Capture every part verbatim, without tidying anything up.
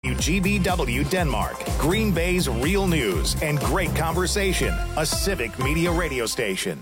G B W Denmark, Green Bay's real news and great conversation, a civic media radio station.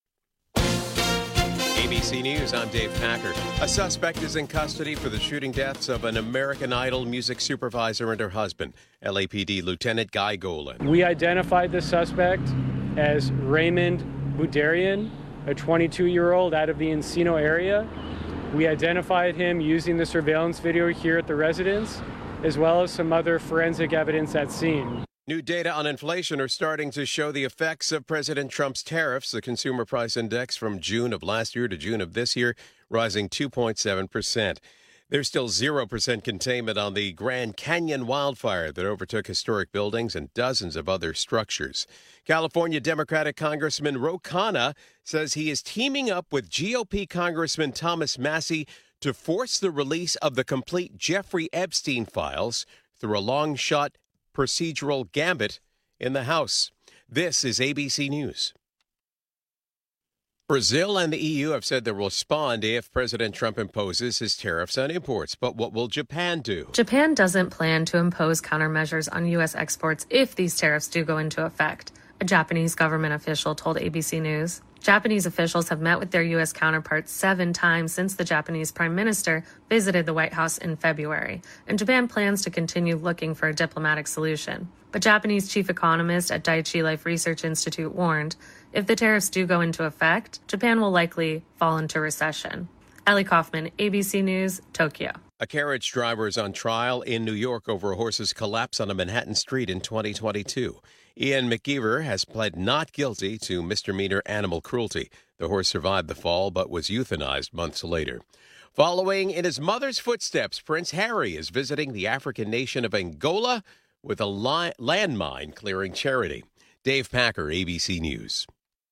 A B C News, I'm Dave Packer. A suspect is in custody for the shooting deaths of an American Idol music supervisor and her husband, L A P D Lieutenant Guy Golan. We identified the suspect as Raymond Budarian, a twenty-two-year-old out of the Encino area. We identified him using the surveillance video here at the residence, as well as some other forensic evidence at scene. New data on inflation are starting to show the effects of President Trump's tariffs. The consumer price index from June of last year to June of this year rising two point seven percent. There's still zero percent containment on the Grand Canyon wildfire that overtook historic buildings and dozens of other structures. California Democratic Congressman Ro Khanna says he is teaming up with G O P Congressman Thomas Massie to force the release of the complete Jeffrey Epstein files through a long-shot procedural gambit in the House. This is A B C News. Brazil and the E U have said they'll respond if President Trump imposes his tariffs on imports. But what will Japan do? Japan doesn't plan to impose countermeasures on U S exports if these tariffs do go into effect, a Japanese government official told A B C News. Japanese officials have met with their U S counterparts seven times since the Japanese prime minister visited the White House in February, and Japan plans to continue looking for a diplomatic solution. But Japanese chief economist at Daiichi Life Research Institute warned, if the tariffs do go into effect, Japan will likely fall into recession. Ellie Kaufman, A B C News, Tokyo. A carriage driver is on trial in New York over a horse's collapse on a Manhattan street in twenty twenty-two. Ian McGeever has pled not guilty to misdemeanor animal cruelty. The horse survived the fall but was euthanized months later. Following in his mother's footsteps, Prince Harry is visiting the African nation of Angola with a li- landmine clearing charity. Dave Packer, A B C News.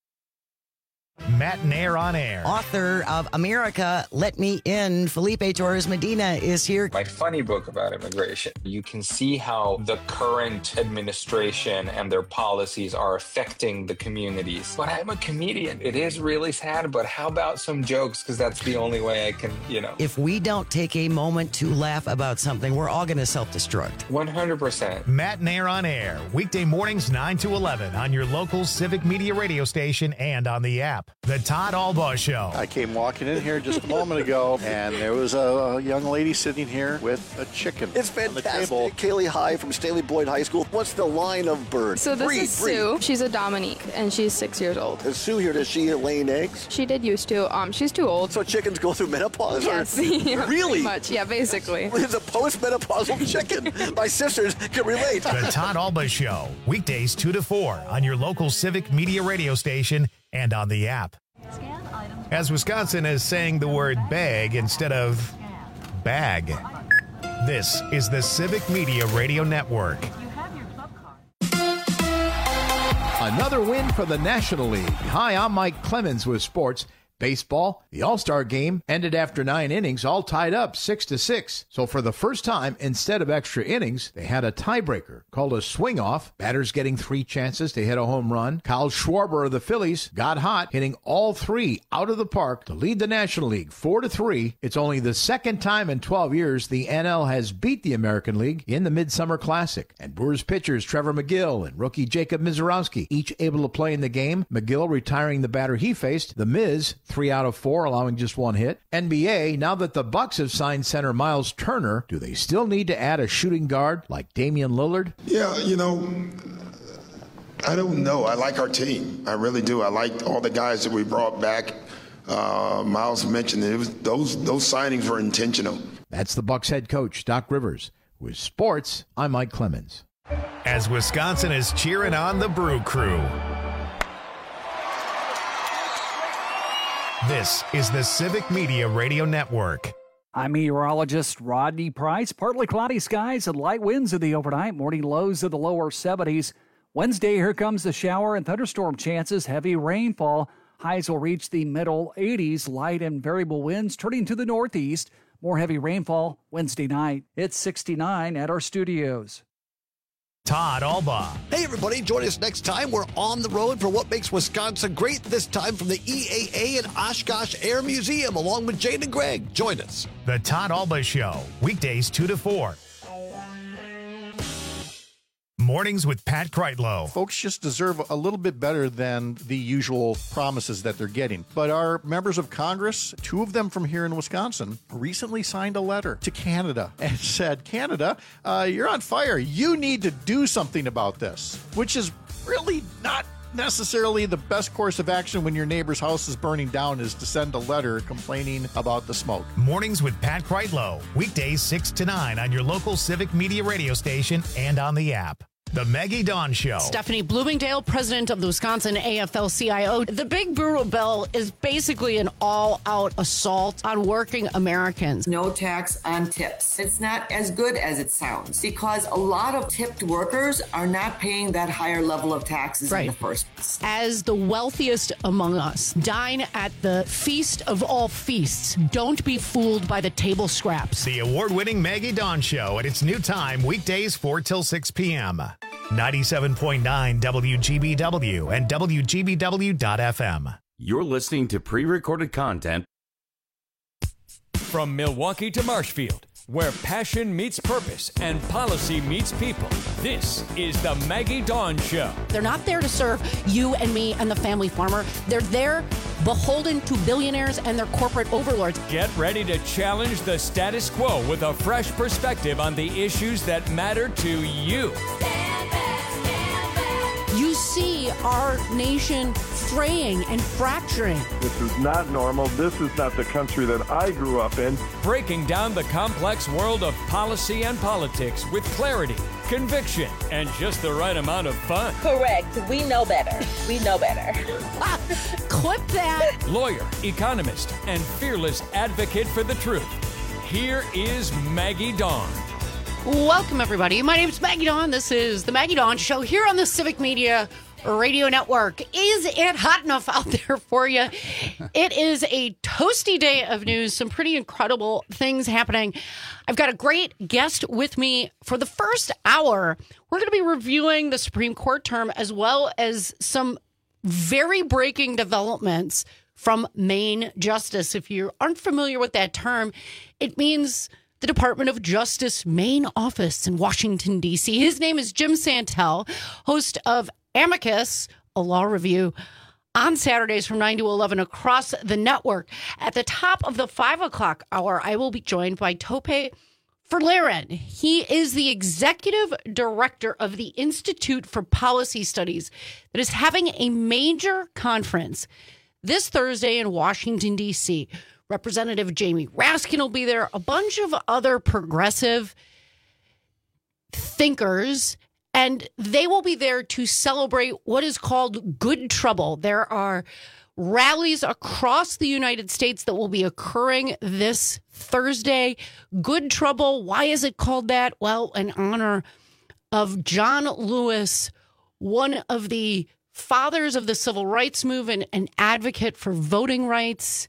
Matt Nair on air. Author of America, Let Me In, Felipe Torres Medina is here. My funny book about immigration. You can see how the current administration and their policies are affecting the communities. But I'm a comedian. It is really sad, but how about some jokes? Because that's the only way I can, you know. If we don't take a moment to laugh about something, we're all going to self-destruct. one hundred percent. Matt Nair on air, weekday mornings nine to eleven on your local Civic Media radio station and on the app. The Todd Albaugh Show. I came walking in here just a moment ago, and there was a young lady sitting here with a chicken. It's fantastic. Kaylee High from Staley Boyd High School. What's the line of bird? So this breed, is breed. Sue. She's a Dominique, and she's six years old. Is Sue here? Does she laying eggs? She did used to. Um, she's too old. So chickens go through menopause? Yes. Or? Yeah, really? Pretty much. Yeah, basically. It's a post-menopausal chicken. My sisters can relate. The Todd Albaugh Show, weekdays two to four on your local Civic Media radio station and on the app. As Wisconsin is saying the word bag instead of bag. This is the Civic Media Radio Network. Another win for the National League. Hi, I'm Mike Clemens with sports. Baseball, the All-Star game ended after nine innings, all tied up six to six. So for the first time, instead of extra innings, they had a tiebreaker called a swing-off. Batters getting three chances to hit a home run. Kyle Schwarber of the Phillies got hot, hitting all three out of the park to lead the National League four to three. It's only the second time in twelve years the N L has beat the American League in the Midsummer Classic. And Brewers pitchers Trevor McGill and rookie Jacob Mizorowski each able to play in the game. McGill retiring the batter he faced, the Miz, three out of four, allowing just one hit. N B A, now that the Bucks have signed center Miles Turner, do they still need to add a shooting guard like Damian Lillard? Yeah, you know, I don't know. I like our team. I really do. I like all the guys that we brought back. Uh, Miles mentioned it was those those signings were intentional. That's the Bucks head coach, Doc Rivers. With sports, I'm Mike Clemens. As Wisconsin is cheering on the Brew Crew. This is the Civic Media Radio Network. I'm meteorologist Rodney Price. Partly cloudy skies and light winds in the overnight. Morning lows in the lower seventies. Wednesday, here comes the shower and thunderstorm chances. Heavy rainfall. Highs will reach the middle eighties. Light and variable winds turning to the northeast. More heavy rainfall Wednesday night. It's sixty-nine at our studios. Todd Albaugh. Hey, everybody, join us next time. We're on the road for what makes Wisconsin great, this time from the E A A and Oshkosh Air Museum, along with Jane and Greg. Join us. The Todd Albaugh Show, weekdays two to four. Mornings with Pat Kreitlow. Folks just deserve a little bit better than the usual promises that they're getting. But our members of Congress, two of them from here in Wisconsin, recently signed a letter to Canada and said, Canada, uh, you're on fire. You need to do something about this, which is really not necessarily the best course of action when your neighbor's house is burning down, is to send a letter complaining about the smoke. Mornings with Pat Kreitlow. Weekdays six to nine on your local Civic Media radio station and on the app. The Maggie Dawn Show. Stephanie Bloomingdale, president of the Wisconsin A F L C I O. The Big Brutal Bill is basically an all-out assault on working Americans. No tax on tips. It's not as good as it sounds because a lot of tipped workers are not paying that higher level of taxes right. in the first place. As the wealthiest among us, dine at the feast of all feasts. Don't be fooled by the table scraps. The award-winning Maggie Dawn Show at its new time, weekdays four till six p.m. ninety-seven point nine W G B W and W G B W dot F M. You're listening to pre-recorded content from Milwaukee to Marshfield, where passion meets purpose and policy meets people. This is the Maggie Dawn Show. They're not there to serve you and me and the family farmer. They're there beholden to billionaires and their corporate overlords. Get ready to challenge the status quo with a fresh perspective on the issues that matter to you. You see our nation fraying and fracturing. This is not normal. This is not the country that I grew up in. Breaking down the complex world of policy and politics with clarity, conviction, and just the right amount of fun. Correct. We know better. We know better. Clip that. Lawyer, economist, and fearless advocate for the truth. Here is Maggie Dawn. Welcome, everybody. My name is Maggie Dawn. This is the Maggie Dawn Show here on the Civic Media Radio Network. Is it hot enough out there for you? It is a toasty day of news. Some pretty incredible things happening. I've got a great guest with me for the first hour. We're going to be reviewing the Supreme Court term as well as some very breaking developments from Maine Justice. If you aren't familiar with that term, it means the Department of Justice main office in Washington, D C. His name is Jim Santel, host of Amicus, a law review, on Saturdays from nine to eleven across the network. At the top of the five o'clock hour, I will be joined by Tope Ferlaren. He is the executive director of the Institute for Policy Studies that is having a major conference this Thursday in Washington, D C. Representative Jamie Raskin will be there, a bunch of other progressive thinkers, and they will be there to celebrate what is called Good Trouble. There are rallies across the United States that will be occurring this Thursday. Good Trouble, why is it called that? Well, in honor of John Lewis, one of the fathers of the civil rights movement, an advocate for voting rights.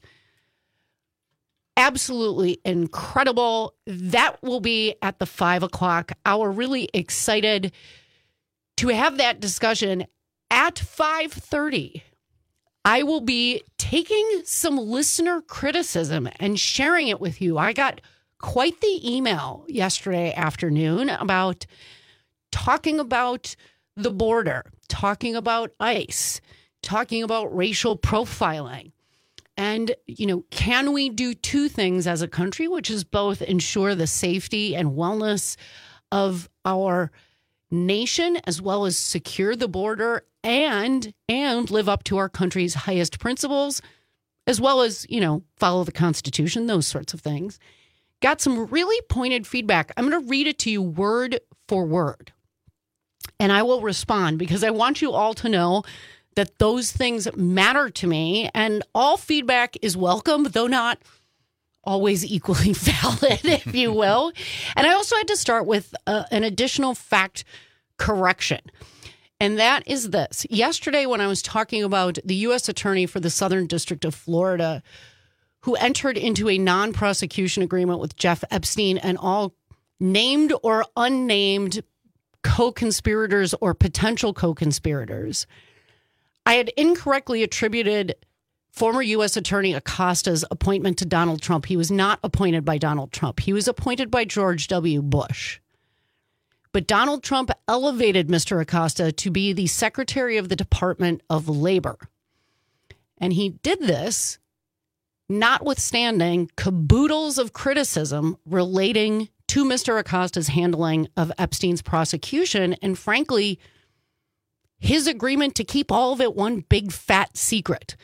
Absolutely incredible. That will be at the five o'clock hour. Really excited to have that discussion at five thirty. I will be taking some listener criticism and sharing it with you. I got quite the email yesterday afternoon about talking about the border, talking about ICE, talking about racial profiling. And, you know, can we do two things as a country, which is both ensure the safety and wellness of our nation, as well as secure the border and and live up to our country's highest principles, as well as, you know, follow the Constitution, those sorts of things. Got some really pointed feedback. I'm going to read it to you word for word. And I will respond because I want you all to know that those things matter to me, and all feedback is welcome, though not always equally valid, if you will. And I also had to start with uh, an additional fact correction, and that is this. Yesterday, when I was talking about the U S attorney for the Southern District of Florida, who entered into a non-prosecution agreement with Jeff Epstein and all named or unnamed co-conspirators or potential co-conspirators, I had incorrectly attributed former U S Attorney Acosta's appointment to Donald Trump. He was not appointed by Donald Trump. He was appointed by George W. Bush. But Donald Trump elevated Mister Acosta to be the Secretary of the Department of Labor. And he did this notwithstanding caboodles of criticism relating to Mister Acosta's handling of Epstein's prosecution and, frankly, his agreement to keep all of it one big fat secret.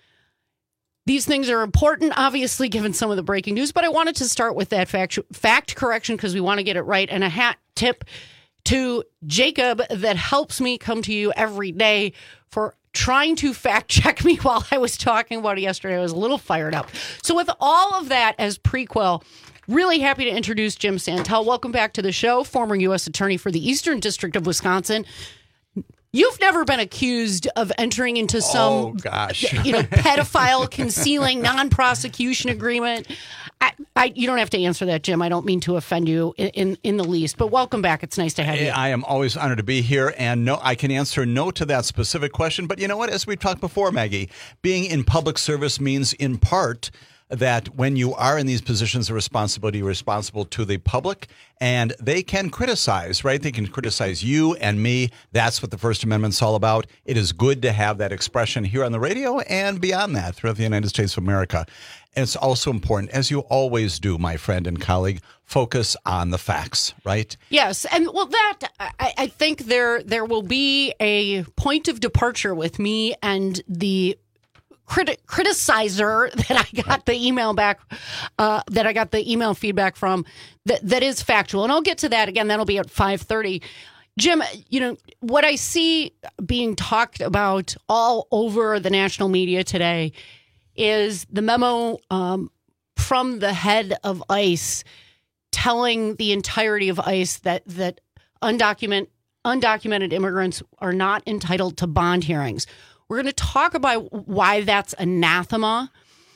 These things are important, obviously, given some of the breaking news, but I wanted to start with that fact, fact correction because we want to get it right. And a hat tip to Jacob that helps me come to you every day for trying to fact check me while I was talking about it yesterday. I was a little fired up. So with all of that as prequel, really happy to introduce Jim Santel. Welcome back to the show, former U S attorney for the Eastern District of Wisconsin. You've never been accused of entering into some, oh, gosh. you know, pedophile concealing non-prosecution agreement. I, I, you don't have to answer that, Jim. I don't mean to offend you in, in, in the least, but welcome back. It's nice to have you. I am always honored to be here, and no, I can answer no to that specific question. But you know what? As we talked before, Maggie, being in public service means in part that when you are in these positions of responsibility, you're responsible to the public, and they can criticize, right? They can criticize you and me. That's what the First Amendment's all about. It is good to have that expression here on the radio and beyond that throughout the United States of America. And it's also important, as you always do, my friend and colleague, focus on the facts, right? Yes. And well, that I, I think there there will be a point of departure with me and the Criti- criticizer that I got the email back, uh, that I got the email feedback from that, that is factual. And I'll get to that again. That'll be at five thirty. Jim, you know, what I see being talked about all over the national media today is the memo um, from the head of ICE telling the entirety of ICE that, that undocumented, undocumented immigrants are not entitled to bond hearings. We're going to talk about why that's anathema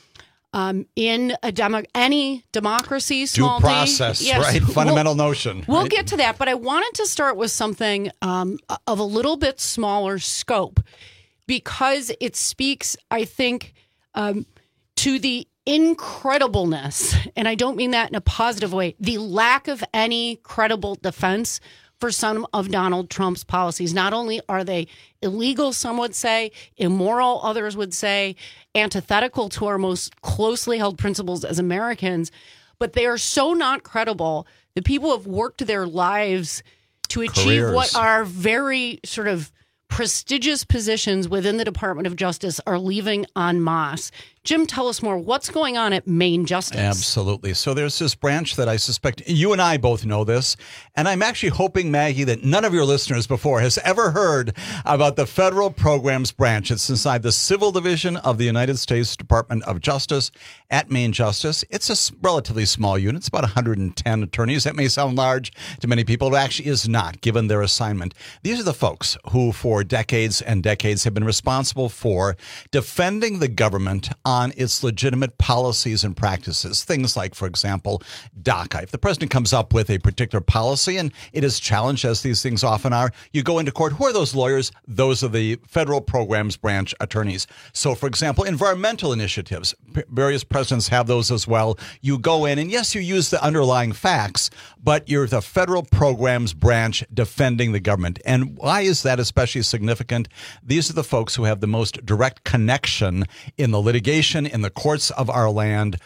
um, in a demo, any democracy. Small Due process, d, yes, right? Fundamental we'll, notion. We'll right? get to that, but I wanted to start with something um, of a little bit smaller scope because it speaks, I think, um, to the incredibleness, and I don't mean that in a positive way, the lack of any credible defense for some of Donald Trump's policies. Not only are they illegal, some would say, immoral, others would say, antithetical to our most closely held principles as Americans, but they are so not credible that people have worked their lives to achieve Careers. what are very sort of prestigious positions within the Department of Justice are leaving en masse. Jim, tell us more. What's going on at Maine Justice? Absolutely. So there's this branch that I suspect you and I both know this, and I'm actually hoping, Maggie, that none of your listeners before has ever heard about the Federal Programs Branch. It's inside the Civil Division of the United States Department of Justice at Maine Justice. It's a relatively small unit. It's about one hundred ten attorneys. That may sound large to many people. It actually is not, given their assignment. These are the folks who, for decades and decades, have been responsible for defending the government on on its legitimate policies and practices. Things like, for example, DACA. If the president comes up with a particular policy and it is challenged, as these things often are, you go into court. Who are those lawyers? Those are the Federal Programs Branch attorneys. So, for example, environmental initiatives, various presidents have those as well. You go in and, yes, you use the underlying facts, but you're the Federal Programs Branch defending the government. And why is that especially significant? These are the folks who have the most direct connection in the litigation in the courts of our land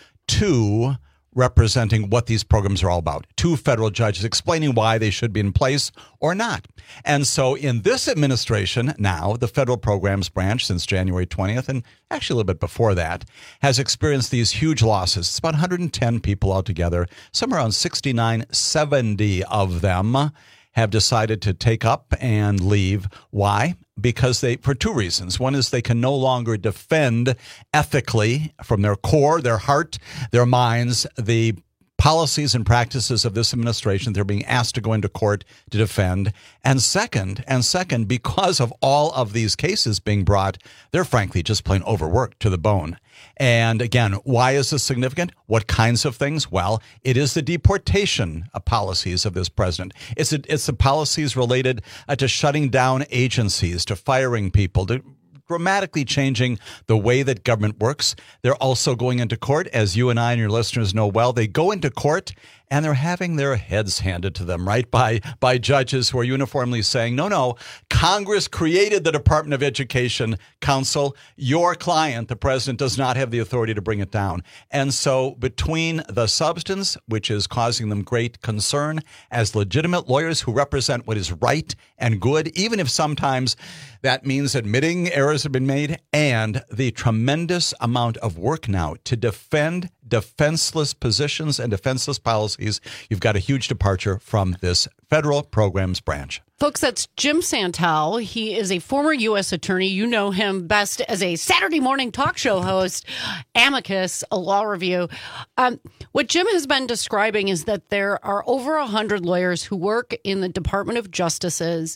to representing what these programs are all about, to federal judges explaining why they should be in place or not. And so in this administration now, the Federal Programs Branch since January twentieth, and actually a little bit before that, has experienced these huge losses. It's about one hundred ten people altogether. Some around sixty-nine, seventy of them have decided to take up and leave. Why? Because they, for two reasons. One is they can no longer defend ethically from their core, their heart, their minds, the policies and practices of this administration. They're being asked to go into court to defend. And second, and second, because of all of these cases being brought, they're frankly just plain overworked to the bone. And again, why is this significant? What kinds of things? Well, it is the deportation policies of this president. It's a, it's the policies related uh, to shutting down agencies, to firing people, to dramatically changing the way that government works. They're also going into court, as you and I and your listeners know well. They go into court and they're having their heads handed to them, right, by, by judges who are uniformly saying, no, no, Congress created the Department of Education Council. Your client, the president, does not have the authority to bring it down. And so between the substance, which is causing them great concern as legitimate lawyers who represent what is right and good, even if sometimes that means admitting errors have been made, and the tremendous amount of work now to defend defenseless positions and defenseless policies, you've got a huge departure from this federal programs branch. Folks, that's Jim Santel. He is a former U S attorney. You know him best as a Saturday morning talk show host, Amicus, a law review. Um, what Jim has been describing is that there are over one hundred lawyers who work in the Department of Justice's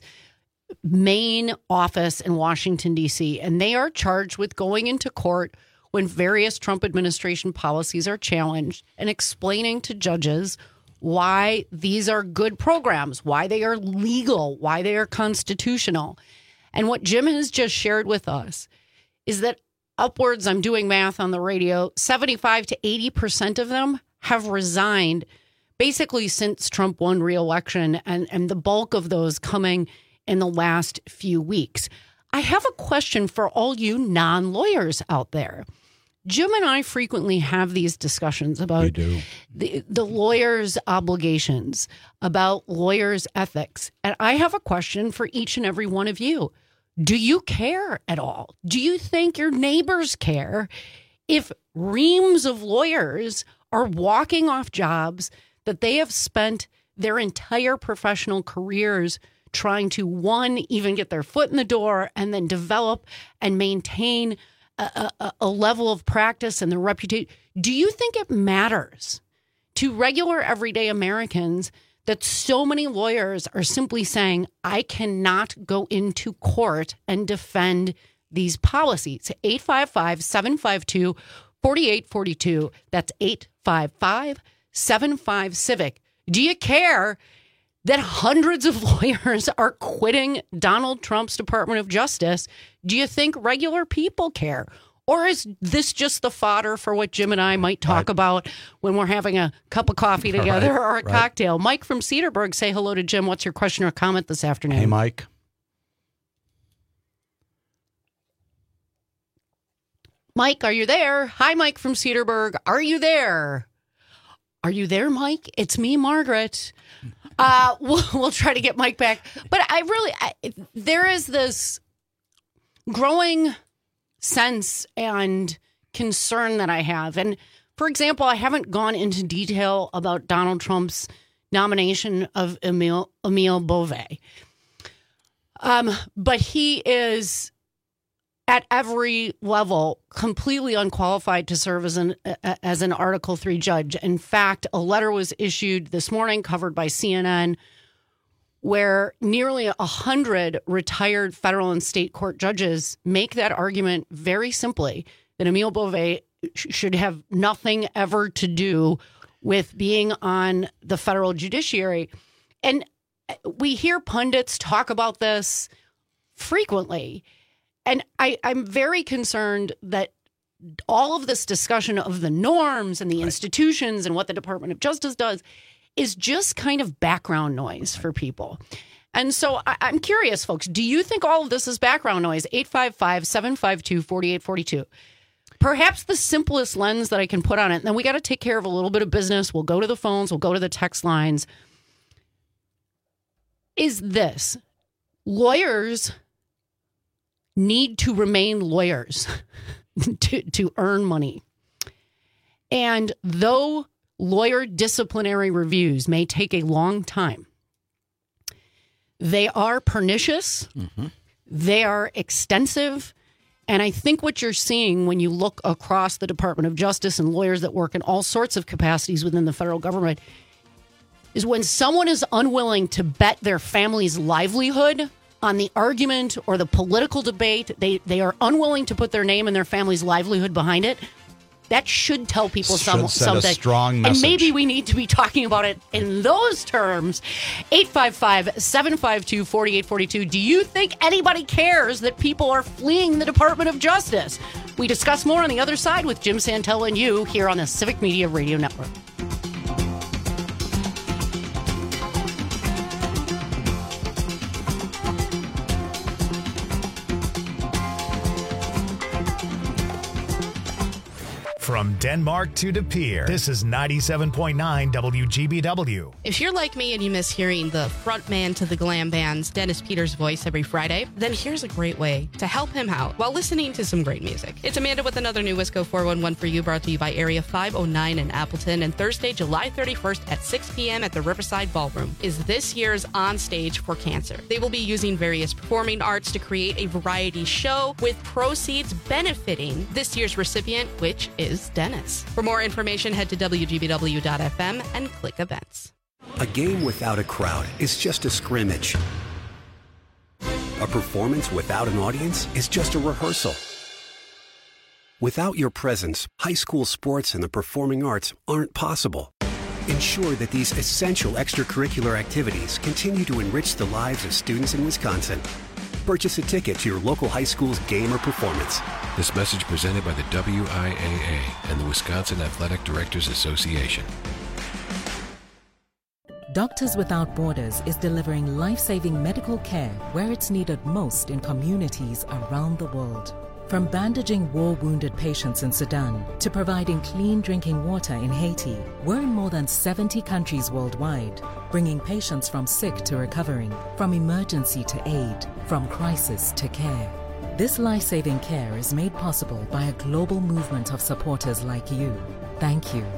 main office in Washington, D C, and they are charged with going into court when various Trump administration policies are challenged and explaining to judges why these are good programs, why they are legal, why they are constitutional. And what Jim has just shared with us is that upwards, I'm doing math on the radio, seventy-five to eighty percent of them have resigned basically since Trump won re-election, and, and the bulk of those coming in the last few weeks. I have a question for all you non-lawyers out there. Jim and I frequently have these discussions about the, the lawyers' obligations, about lawyers' ethics. And I have a question for each and every one of you. Do you care at all? Do you think your neighbors care if reams of lawyers are walking off jobs that they have spent their entire professional careers trying to, one, even get their foot in the door and then develop and maintain a, a, a level of practice and the reputation? Do you think it matters to regular everyday Americans that so many lawyers are simply saying, I cannot go into court and defend these policies? eight five five, seven five two, four eight four two. That's eight five five, seven five, CIVIC. Do you care that hundreds of lawyers are quitting Donald Trump's Department of Justice? Do you think regular people care? Or is this just the fodder for what Jim and I might talk right. about when we're having a cup of coffee together right. or a right. cocktail? Mike from Cedarburg, say hello to Jim. What's your question or comment this afternoon? Hey, Mike. Mike, are you there? Hi, Mike from Cedarburg. Are you there? Are you there, Mike? It's me, Margaret. Uh, we'll, we'll try to get Mike back. But I really, I, there is this growing sense and concern that I have. And for example, I haven't gone into detail about Donald Trump's nomination of Emil, Emil Beauvais. Um, but he is at every level completely unqualified to serve as an as an Article three judge. In fact, a letter was issued this morning, covered by C N N, where nearly a hundred retired federal and state court judges make that argument very simply, that Emil Beauvais sh- should have nothing ever to do with being on the federal judiciary. And we hear pundits talk about this frequently. And I, I'm very concerned that all of this discussion of the norms and the right. institutions and what the Department of Justice does is just kind of background noise right. for people. And so I, I'm curious, folks, do you think all of this is background noise? eight five five, seven five two, four eight four two. Perhaps the simplest lens that I can put on it, and then we got to take care of a little bit of business. We'll go to the phones. We'll go to the text lines. Is this: lawyers need to remain lawyers to, to earn money. And though lawyer disciplinary reviews may take a long time, they are pernicious, mm-hmm. they are extensive, and I think what you're seeing when you look across the Department of Justice and lawyers that work in all sorts of capacities within the federal government is when someone is unwilling to bet their family's livelihood on the argument or the political debate, they, they are unwilling to put their name and their family's livelihood behind it. That should tell people should some, send something. A strong message. And maybe we need to be talking about it in those terms. eight five five, seven five two, four eight four two. Do you think anybody cares that people are fleeing the Department of Justice? We discuss more on the other side with Jim Santel and you here on the Civic Media Radio Network. From Denmark to De Pere, this is ninety-seven point nine W G B W. If you're like me and you miss hearing the front man to the glam band's Dennis Peters' voice every Friday, then here's a great way to help him out while listening to some great music. It's Amanda with another new Wisco four one one for you, brought to you by Area five oh nine in Appleton, and Thursday, July thirty-first at six p.m. at the Riverside Ballroom is this year's On Stage for Cancer. They will be using various performing arts to create a variety show with proceeds benefiting this year's recipient, which is Dennis. For more information, head to W G B W dot F M and click events. A game without a crowd is just a scrimmage. A performance without an audience is just a rehearsal. Without your presence, high school sports and the performing arts aren't possible. Ensure that these essential extracurricular activities continue to enrich the lives of students in Wisconsin. Purchase a ticket to your local high school's game or performance. This message presented by the W I A A and the Wisconsin Athletic Directors Association. Doctors Without Borders is delivering life-saving medical care where it's needed most in communities around the world. From bandaging war-wounded patients in Sudan to providing clean drinking water in Haiti, we're in more than seventy countries worldwide, bringing patients from sick to recovering, from emergency to aid, from crisis to care. This life-saving care is made possible by a global movement of supporters like you. Thank you.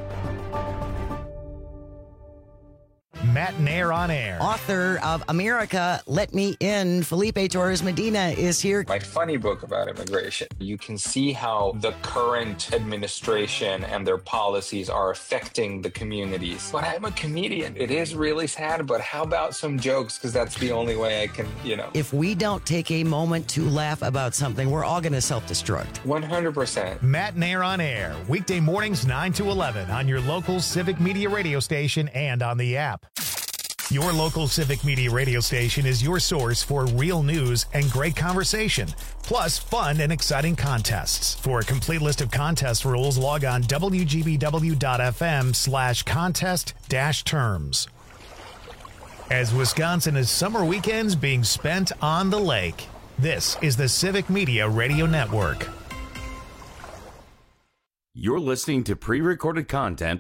Matt Nair on air. Author of America, Let Me In, Felipe Torres Medina is here. My funny book about immigration. You can see how the current administration and their policies are affecting the communities. But I'm a comedian. It is really sad, but how about some jokes? Because that's the only way I can, you know. If we don't take a moment to laugh about something, we're all going to self-destruct. one hundred percent. Matt Nair on air. Weekday mornings nine to eleven on your local Civic Media radio station and on the app. Your local Civic Media radio station is your source for real news and great conversation, plus fun and exciting contests. For a complete list of contest rules, log on W G B W dot F M slash contest dash terms. As Wisconsin is summer weekends being spent on the lake, this is the Civic Media Radio Network. You're listening to pre-recorded content.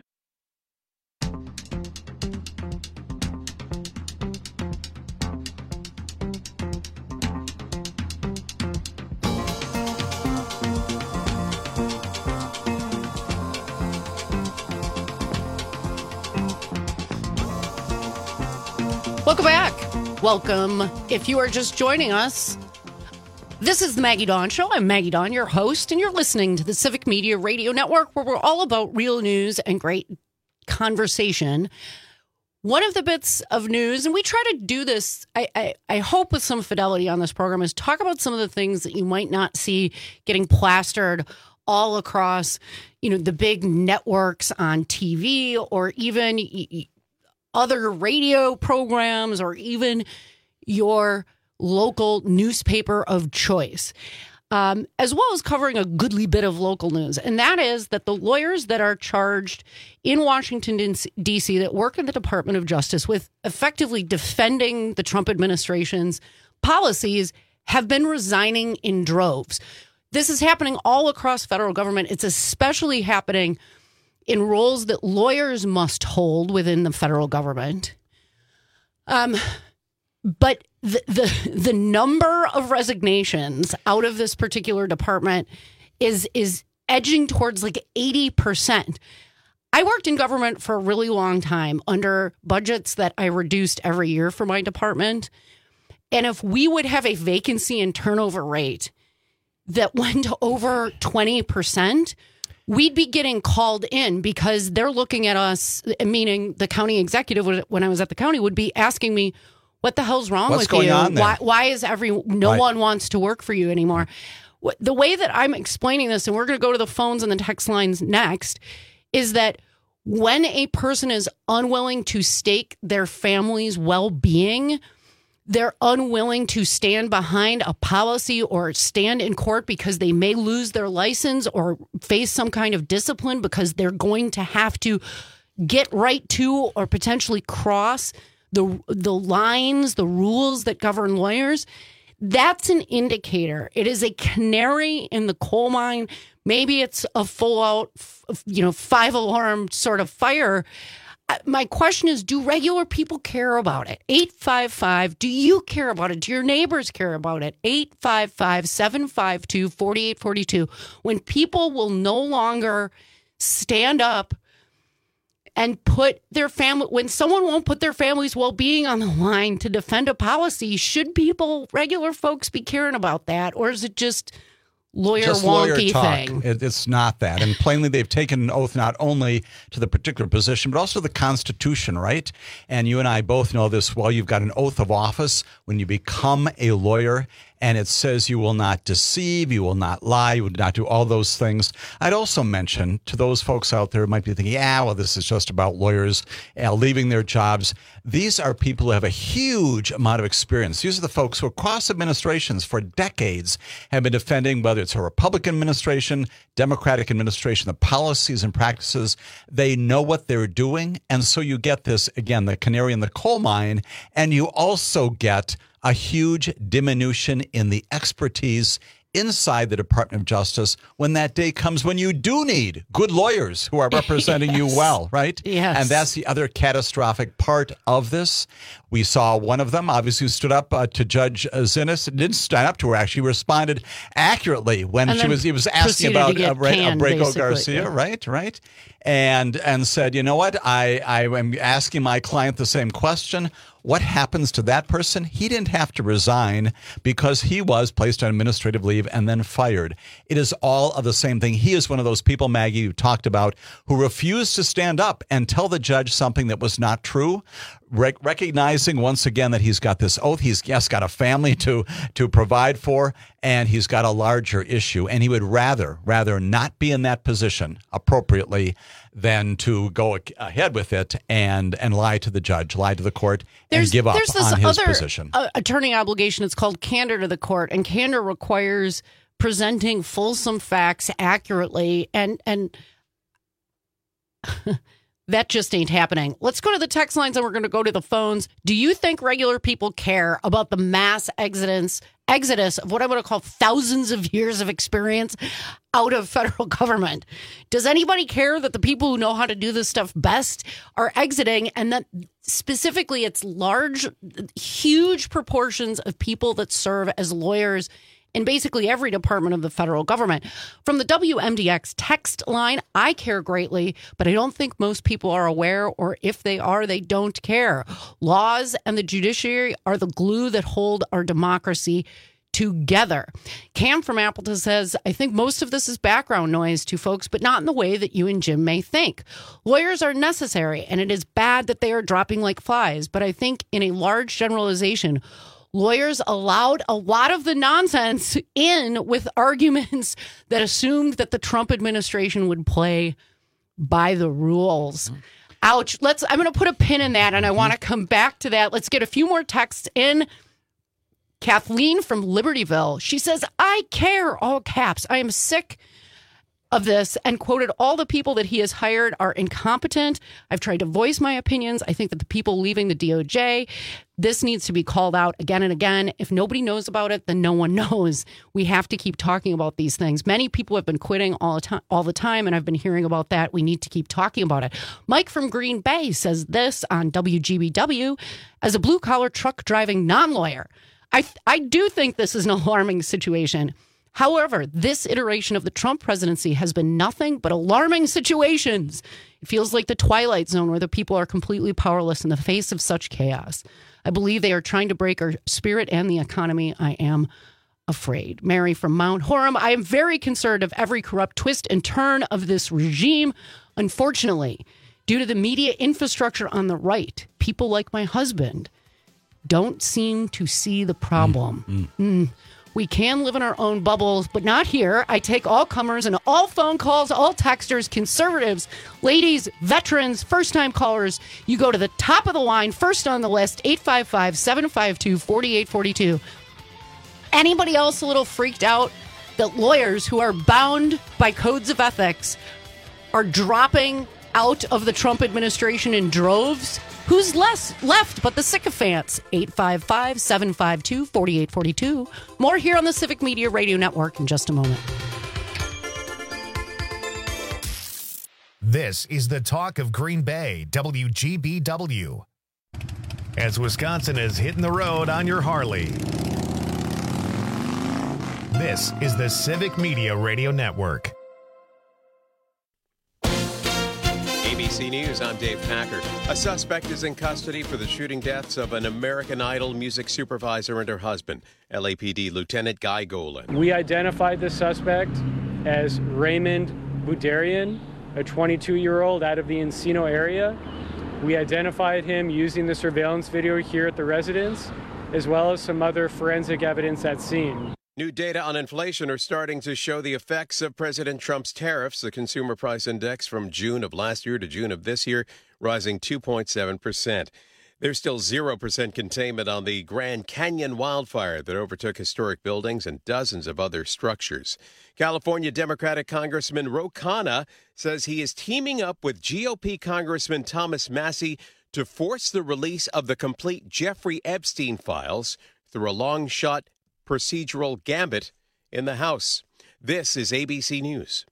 Welcome back. Welcome. If you are just joining us, this is the Maggie Dawn Show. I'm Maggie Dawn, your host, and you're listening to the Civic Media Radio Network, where we're all about real news and great conversation. One of the bits of news, and we try to do this, I, I, I hope with some fidelity on this program, is talk about some of the things that you might not see getting plastered all across, you know, the big networks on T V or even other radio programs or even your local newspaper of choice, um, as well as covering a goodly bit of local news. And that is that the lawyers that are charged in Washington, D C that work in the Department of Justice with effectively defending the Trump administration's policies have been resigning in droves. This is happening all across federal government. It's especially happening in roles that lawyers must hold within the federal government. Um, but the, the the number of resignations out of this particular department is is edging towards like eighty percent. I worked in government for a really long time under budgets that I reduced every year for my department. And if we would have a vacancy and turnover rate that went to over twenty percent, we'd be getting called in because they're looking at us, meaning the county executive, when I was at the county, would be asking me, what the hell's wrong What's with going you? on there? Why, why is every, no Right. one wants to work for you anymore? What- The way that I'm explaining this, and we're going to go to the phones and the text lines next, is that when a person is unwilling to stake their family's well-being, they're unwilling to stand behind a policy or stand in court because they may lose their license or face some kind of discipline because they're going to have to get right to or potentially cross the the lines, the rules that govern lawyers. That's an indicator. It is a canary in the coal mine. Maybe it's a full out, you know, five alarm sort of fire. My question is, do regular people care about it? eight five five, do you care about it? Do your neighbors care about it? eight five five, seven five two, four eight four two. When people will no longer stand up and put their family, when someone won't put their family's well-being on the line to defend a policy, should people, regular folks, be caring about that? Or is it just lawyer Just wonky lawyer talk. thing? It, it's not that. And plainly, they've taken an oath not only to the particular position, but also the Constitution, right? And you and I both know this well. You've got an oath of office when you become a lawyer, and it says you will not deceive, you will not lie, you will not do all those things. I'd also mention to those folks out there who might be thinking, yeah, well, this is just about lawyers uh, leaving their jobs. These are people who have a huge amount of experience. These are the folks who across administrations for decades have been defending, whether it's a Republican administration, Democratic administration, the policies and practices. They know what they're doing. And so you get this, again, the canary in the coal mine, and you also get a huge diminution in the expertise inside the Department of Justice when that day comes when you do need good lawyers who are representing Yes. you well, right? Yes. And that's the other catastrophic part of this. We saw one of them, obviously, who stood up uh, to Judge uh, Zinnes. Didn't stand up to her, actually responded accurately when And she then was he was asking proceeded to about get uh, Ray- uh, canned, Braco basically, Garcia, yeah. right? Right? And and said, you know what? I, I am asking my client the same question. What happens to that person? He didn't have to resign because he was placed on administrative leave and then fired. It is all of the same thing. He is one of those people, Maggie, you talked about, who refused to stand up and tell the judge something that was not true, Re- recognizing once again that he's got this oath. He's, yes, got a family to to provide for, and he's got a larger issue. And he would rather, rather not be in that position appropriately than to go ahead with it and and lie to the judge, lie to the court, There's, and give up there's this on his other, position. Uh, attorney obligation. It's called candor to the court, and candor requires presenting fulsome facts accurately, and and that just ain't happening. Let's go to the text lines, and we're going to go to the phones. Do you think regular people care about the mass exodus exodus of what I want to call thousands of years of experience out of federal government? Does anybody care that the people who know how to do this stuff best are exiting, and that specifically it's large, huge proportions of people that serve as lawyers in basically every department of the federal government? From the W M D X text line, I care greatly, but I don't think most people are aware, or if they are, they don't care. Laws and the judiciary are the glue that hold our democracy together. Cam from Appleton says, I think most of this is background noise to folks, but not in the way that you and Jim may think. Lawyers are necessary, and it is bad that they are dropping like flies, but I think in a large generalization, lawyers allowed a lot of the nonsense in with arguments that assumed that the Trump administration would play by the rules. Ouch. Let's, I'm going to put a pin in that, and I want to come back to that. Let's get a few more texts in. Kathleen from Libertyville. She says, I care, all caps. I am sick of this, and quoted, all the people that he has hired are incompetent. I've tried to voice my opinions. I think that the people leaving the D O J, this needs to be called out again and again. If nobody knows about it, then no one knows. We have to keep talking about these things. Many people have been quitting all the time, all the time, and I've been hearing about that. We need to keep talking about it. Mike from Green Bay says this on W G B W. As a blue-collar truck driving non-lawyer, I, I do think this is an alarming situation. However, this iteration of the Trump presidency has been nothing but alarming situations. It feels like the Twilight Zone where the people are completely powerless in the face of such chaos. I believe they are trying to break our spirit and the economy. I am afraid. Mary from Mount Horham. I am very concerned of every corrupt twist and turn of this regime. Unfortunately, due to the media infrastructure on the right, people like my husband don't seem to see the problem. Mm, mm. Mm. We can live in our own bubbles, but not here. I take all comers and all phone calls, all texters, conservatives, ladies, veterans, first-time callers. You go to the top of the line, first on the list, eight five five, seven five two, four eight four two. Anybody else a little freaked out that lawyers who are bound by codes of ethics are dropping out of the Trump administration in droves? Who's less left but the sycophants? eight five five, seven five two, four eight four two. More here on the Civic Media Radio Network in just a moment. This is the talk of Green Bay, W G B W. As Wisconsin is hitting the road on your Harley. This is the Civic Media Radio Network. A B C News, I'm Dave Packard. A suspect is in custody for the shooting deaths of an American Idol music supervisor and her husband, L A P D Lieutenant Guy Golan. We identified the suspect as Raymond Budarian, a twenty-two-year-old out of the Encino area. We identified him using the surveillance video here at the residence, as well as some other forensic evidence at scene. New data on inflation are starting to show the effects of President Trump's tariffs. The consumer price index from June of last year to June of this year rising two point seven percent. There's still zero percent containment on the Grand Canyon wildfire that overtook historic buildings and dozens of other structures. California Democratic Congressman Ro Khanna says he is teaming up with G O P Congressman Thomas Massie to force the release of the complete Jeffrey Epstein files through a long-shot procedural gambit in the House. This is A B C News.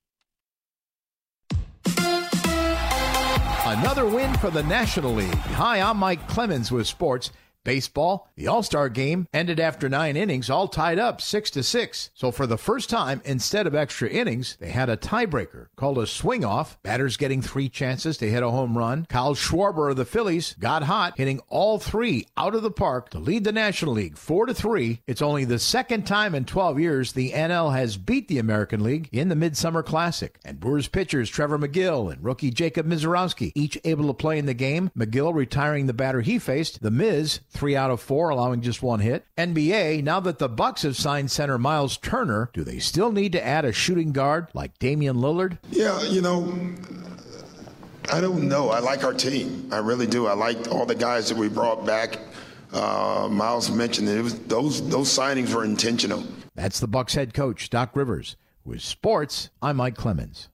Another win for the National League. Hi, I'm Mike Clemens with sports. Baseball, the All-Star game ended after nine innings, all tied up six to six. So for the first time, instead of extra innings, they had a tiebreaker called a swing-off. Batters getting three chances to hit a home run. Kyle Schwarber of the Phillies got hot, hitting all three out of the park to lead the National League four to three. It's only the second time in twelve years the N L has beat the American League in the Midsummer Classic. And Brewers pitchers Trevor McGill and rookie Jacob Mizorowski each able to play in the game. McGill retiring the batter he faced, the Miz, three out of four, allowing just one hit. N B A, now that the Bucks have signed center Miles Turner, do they still need to add a shooting guard like Damian Lillard? Yeah, you know, I don't know. I like our team. I really do. I like all the guys that we brought back. Uh, Miles mentioned it. It was, those those signings were intentional. That's the Bucks head coach, Doc Rivers. With sports, I'm Mike Clemens.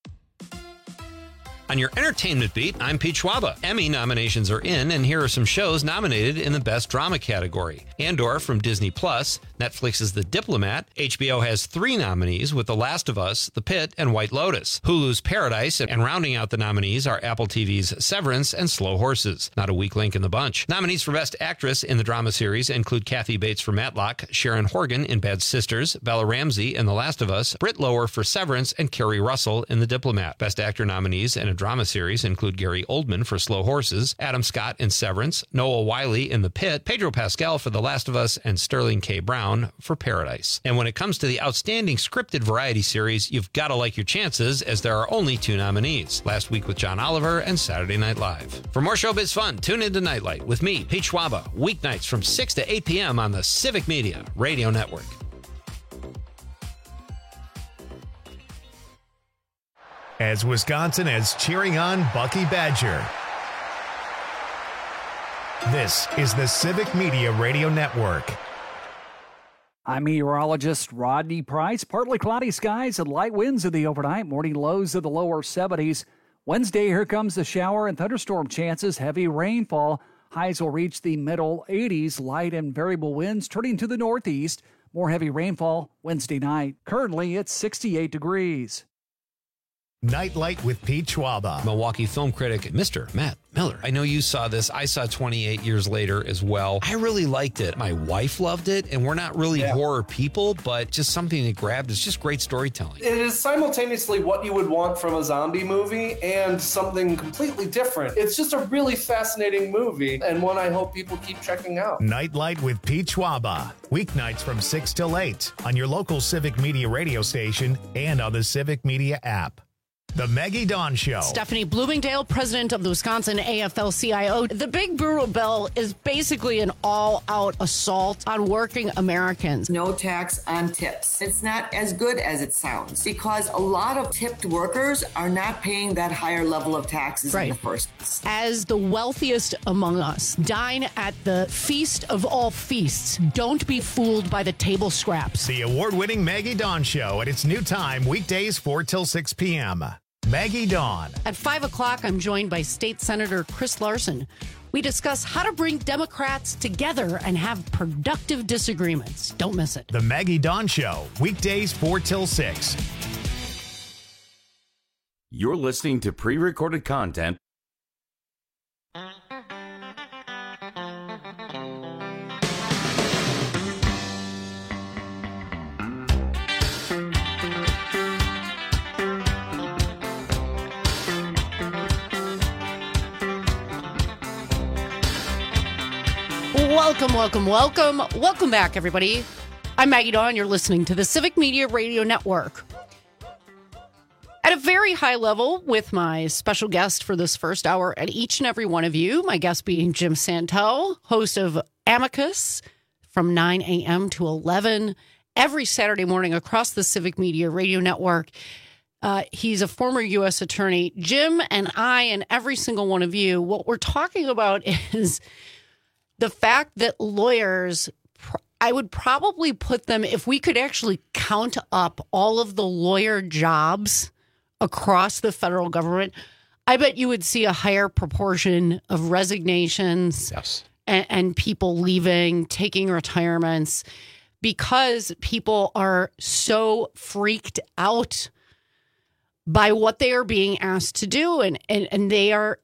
On your entertainment beat, I'm Pete Schwaba. Emmy nominations are in, and here are some shows nominated in the Best Drama category. Andor from Disney Plus, Netflix's The Diplomat. H B O has three nominees with The Last of Us, The Pit, and White Lotus. Hulu's Paradise, and rounding out the nominees are Apple T V's Severance and Slow Horses. Not a weak link in the bunch. Nominees for Best Actress in the drama series include Kathy Bates for Matlock, Sharon Horgan in Bad Sisters, Bella Ramsey in The Last of Us, Britt Lower for Severance, and Kerry Russell in The Diplomat. Best Actor nominees in a drama series include Gary Oldman for Slow Horses, Adam Scott in Severance, Noah Wiley in The Pit, Pedro Pascal for The Last of Us, and Sterling K. Brown for Paradise. And when it comes to the outstanding scripted variety series, you've got to like your chances, as there are only two nominees, Last Week with John Oliver and Saturday Night Live. For more showbiz fun, tune into Nightlight with me, Pete Schwaba, weeknights from six to eight p.m. on the Civic Media Radio Network. As Wisconsin is cheering on Bucky Badger. This is the Civic Media Radio Network. I'm meteorologist Rodney Price. Partly cloudy skies and light winds in the overnight. Morning lows of the lower seventies. Wednesday, here comes the shower and thunderstorm chances. Heavy rainfall. Highs will reach the middle eighties. Light and variable winds turning to the northeast. More heavy rainfall Wednesday night. Currently, it's sixty-eight degrees. Nightlight with Pete Schwaba. Milwaukee film critic, Mister Matt Miller. I know you saw this. I saw twenty-eight years later as well. I really liked it. My wife loved it, and we're not really yeah. horror people, but just something that grabbed. It's just great storytelling. It is simultaneously what you would want from a zombie movie and something completely different. It's just a really fascinating movie, and one I hope people keep checking out. Nightlight with Pete Schwaba. Weeknights from six till eight on your local Civic Media radio station and on the Civic Media app. The Maggie Dawn Show. Stephanie Bloomingdale, president of the Wisconsin A F L C I O. The Big Brutal Bill is basically an all-out assault on working Americans. No tax on tips. It's not as good as it sounds because a lot of tipped workers are not paying that higher level of taxes right. in the first place. As the wealthiest among us, dine at the feast of all feasts. Don't be fooled by the table scraps. The award-winning Maggie Dawn Show at its new time, weekdays four till six p.m. Maggie Dawn. At five o'clock, I'm joined by State Senator Chris Larson. We discuss how to bring Democrats together and have productive disagreements. Don't miss it. The Maggie Dawn Show, weekdays four till six. You're listening to pre-recorded content. Welcome, welcome, welcome. Welcome back, everybody. I'm Maggie Dawn. You're listening to the Civic Media Radio Network. At a very high level, with my special guest for this first hour and each and every one of you, my guest being Jim Santel, host of Amicus from nine a.m. to eleven every Saturday morning across the Civic Media Radio Network. Uh, he's a former U S attorney. Jim and I and every single one of you, what we're talking about is the fact that lawyers, I would probably put them, if we could actually count up all of the lawyer jobs across the federal government, I bet you would see a higher proportion of resignations yes. and, and people leaving, taking retirements, because people are so freaked out by what they are being asked to do. And, and, and they are,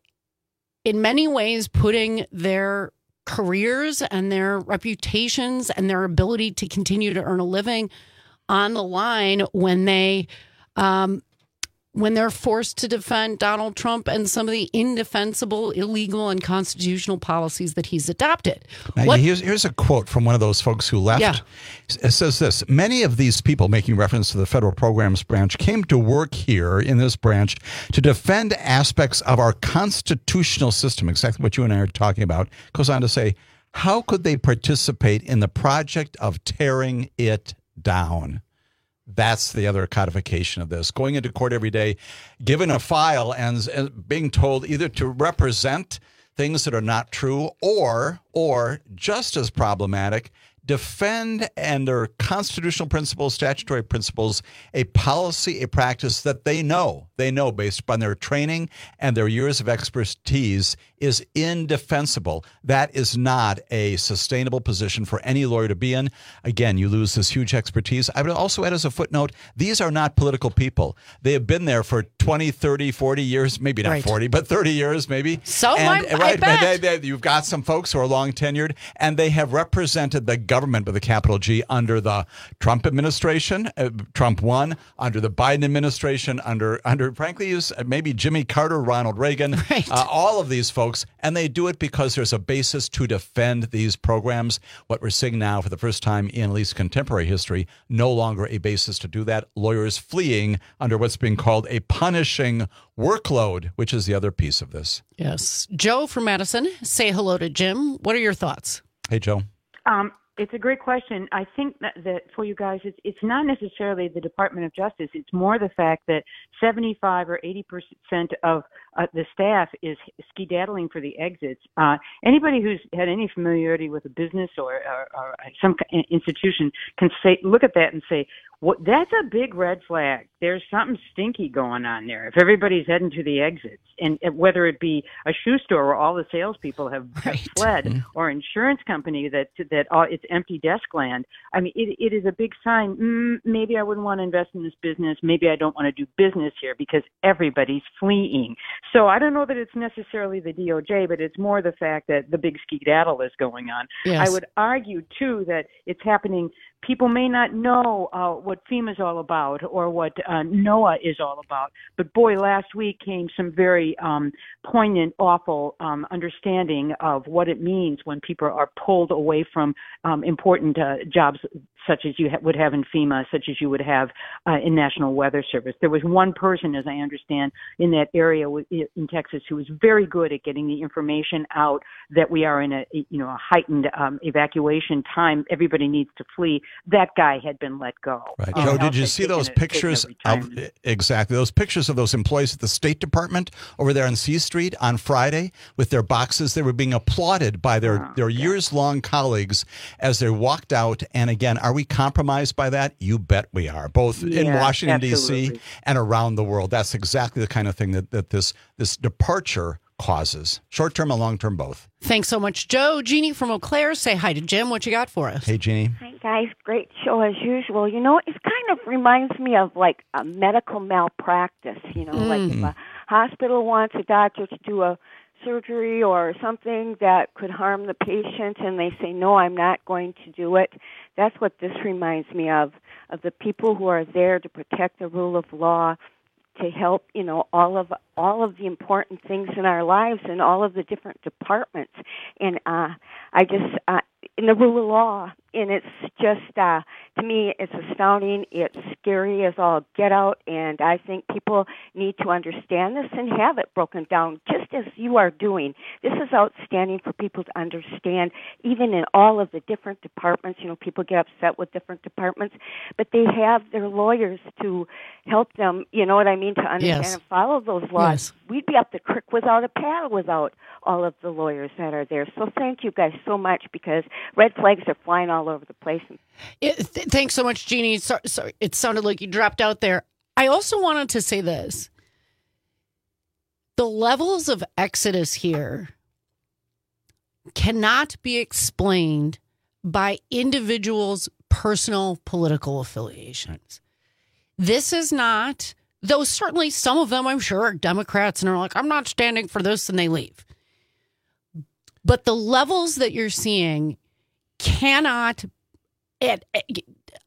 in many ways, putting their careers and their reputations and their ability to continue to earn a living on the line when they um, when they're forced to defend Donald Trump and some of the indefensible, illegal, and constitutional policies that he's adopted. Now, What- here's, here's a quote from one of those folks who left. Yeah. It says this: many of these people, making reference to the federal programs branch, came to work here in this branch to defend aspects of our constitutional system, exactly what you and I are talking about. Goes on to say, how could they participate in the project of tearing it down? That's the other codification of this. Going into court every day, given a file and, and being told either to represent things that are not true or, or just as problematic, defend under constitutional principles, statutory principles, a policy, a practice that they know, they know based upon their training and their years of expertise is indefensible. That is not a sustainable position for any lawyer to be in. Again, you lose this huge expertise. I would also add as a footnote, these are not political people. They have been there for twenty, thirty, forty years, maybe not Right. forty, but thirty years maybe. So and, I- I right, bet. They, they, you've got some folks who are long tenured, and they have represented the government with a capital G under the Trump administration, uh, Trump one, under the Biden administration, under, under frankly, use maybe Jimmy Carter, Ronald Reagan, Right. uh, all of these folks. And they do it because there's a basis to defend these programs. What we're seeing now for the first time in at least contemporary history, no longer a basis to do that. Lawyers fleeing under what's being called a punishing workload, which is the other piece of this. Yes. Joe from Madison, say hello to Jim. What are your thoughts? Hey, Joe. Um, it's a great question. I think that, that for you guys, it's, it's not necessarily the Department of Justice. It's more the fact that seventy-five or eighty percent of uh, the staff is skedaddling for the exits. Uh, anybody who's had any familiarity with a business or, or, or some institution can say, look at that and say, what, that's a big red flag. There's something stinky going on there. If everybody's heading to the exits, and whether it be a shoe store where all the salespeople have, have fled, Mm-hmm. or insurance company that that all, it's empty desk land. I mean, it, it is a big sign. Mm, maybe I wouldn't want to invest in this business. Maybe I don't want to do business here because everybody's fleeing. So I don't know that it's necessarily the D O J, but it's more the fact that the big skedaddle is going on. Yes. I would argue too that it's happening. People may not know uh, what FEMA is all about or what uh, NOAA is all about, but boy, last week came some very um, poignant, awful um, understanding of what it means when people are pulled away from um, important uh, jobs such as you ha- would have in FEMA, such as you would have uh, in National Weather Service. There was one person, as I understand, in that area w- in Texas who was very good at getting the information out that we are in a you know a heightened um, evacuation time. Everybody needs to flee. That guy had been let go. Right. Um, Joe, did else you they'd see taken those a- taken a pictures of retirement. exactly those pictures of those employees at the State Department over there on C Street on Friday with their boxes? They were being applauded by their, Oh, their years long colleagues as they walked out. And again, are we compromised by that? You bet we are, both in Yeah, Washington, D C absolutely. and around the world. That's exactly the kind of thing that, that this this departure causes, short-term and long-term both. Thanks so much, Joe. Jeannie from Eau Claire, say hi to Jim. What you got for us? Hey, Jeannie. Hi, guys. Great show as usual. You know, it kind of reminds me of like a medical malpractice. You know, mm. like if a hospital wants a doctor to do a surgery or something that could harm the patient and they say, no, I'm not going to do it. That's what this reminds me of, of the people who are there to protect the rule of law, to help, you know, all of all of the important things in our lives and all of the different departments. And uh, I just, uh, in the rule of law, and it's just, uh, to me, it's astounding. It's scary as all get out, and I think people need to understand this and have it broken down, just as you are doing. This is outstanding for people to understand, even in all of the different departments. You know, people get upset with different departments, but they have their lawyers to help them, you know what I mean, to understand Yes. and follow those laws. Yes. We'd be up the creek without a paddle without all of the lawyers that are there. So thank you guys so much, because red flags are flying all over the place. It, th- thanks so much, Jeannie. So, so it sounded like you dropped out there. I also wanted to say this. The levels of exodus here cannot be explained by individuals' personal political affiliations. This is not, though certainly some of them, I'm sure, are Democrats and are like, I'm not standing for this, and they leave. But the levels that you're seeing cannot, it, it,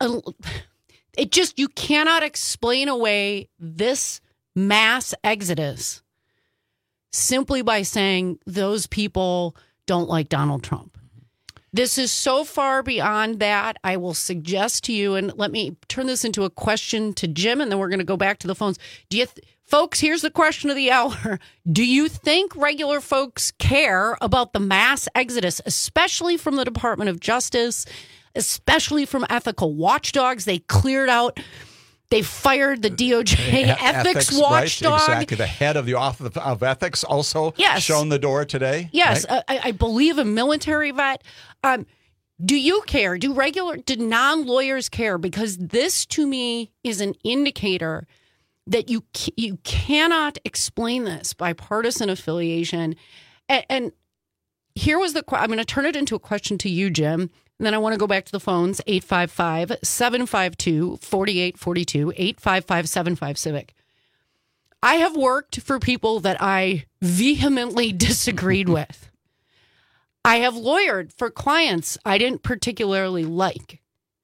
it just, you cannot explain away this mass exodus simply by saying those people don't like Donald Trump. This is so far beyond that. I will suggest to you, and let me turn this into a question to Jim, and then we're going to go back to the phones. Do you, th- folks, here's the question of the hour. Do you think regular folks care about the mass exodus, especially from the Department of Justice, especially from ethical watchdogs? They cleared out, they fired the D O J ethics, ethics watchdog. Right, exactly. The head of the Office of Ethics also yes. shown the door today. Yes, right? I, I believe a military vet. Um, do you care? Do regular, do non-lawyers care? Because this, to me, is an indicator that you you cannot explain this by partisan affiliation. And, and here was the, I'm going to turn it into a question to you, Jim. And then I want to go back to the phones, eight five five, seven five two, four eight four two, eight five five, seven five, Civic. I have worked for people that I vehemently disagreed with. I have lawyered for clients I didn't particularly like.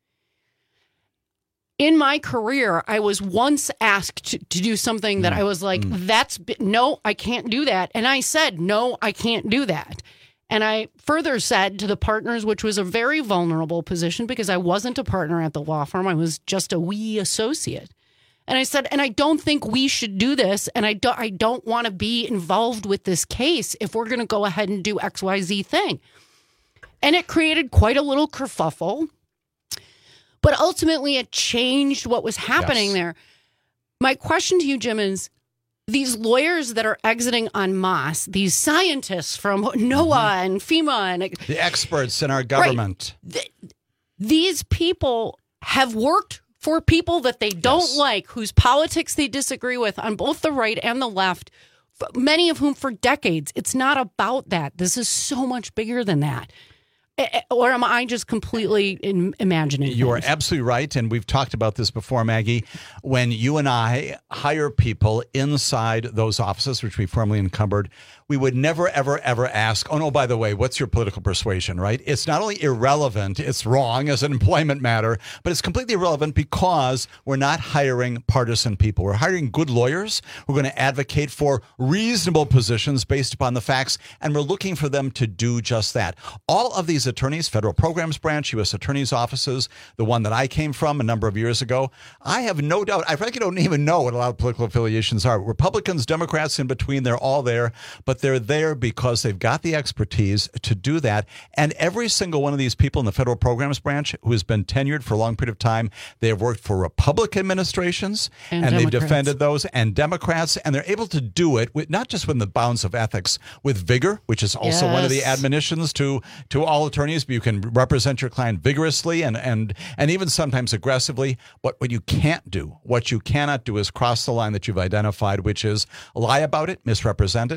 In my career, I was once asked to, to do something that I was like, mm. that's, no, I can't do that. And I said, no, I can't do that. And I further said to the partners, which was a very vulnerable position because I wasn't a partner at the law firm. I was just a wee associate. And I said, and I don't think we should do this. And I don't, I don't want to be involved with this case if we're going to go ahead and do X Y Z thing. And it created quite a little kerfuffle. But ultimately, it changed what was happening yes. there. My question to you, Jim, is these lawyers that are exiting en masse, these scientists from NOAA mm-hmm. and FEMA and the experts in our government, right, th- these people have worked for people that they don't yes. like, whose politics they disagree with on both the right and the left, many of whom for decades. It's not about that. This is so much bigger than that. Or am I just completely in, imagining You things? are absolutely right, and we've talked about this before, Maggie. When you and I hire people inside those offices, which we formerly encumbered, we would never, ever, ever ask, oh, no, by the way, what's your political persuasion, right? It's not only irrelevant, it's wrong as an employment matter, but it's completely irrelevant because we're not hiring partisan people. We're hiring good lawyers. We're going to advocate for reasonable positions based upon the facts, and we're looking for them to do just that. All of these attorneys, Federal Programs Branch, U S Attorney's offices, the one that I came from a number of years ago, I have no doubt, I frankly don't even know what a lot of political affiliations are. Republicans, Democrats, in between, they're all there, but they're there because they've got the expertise to do that. And every single one of these people in the Federal Programs Branch who has been tenured for a long period of time, they have worked for Republican administrations, and, and they've defended those, and Democrats, and they're able to do it with not just within the bounds of ethics, with vigor, which is also yes. one of the admonitions to, to all attorneys. You can represent your client vigorously and, and, and even sometimes aggressively. But what you can't do, what you cannot do is cross the line that you've identified, which is lie about it, misrepresent it,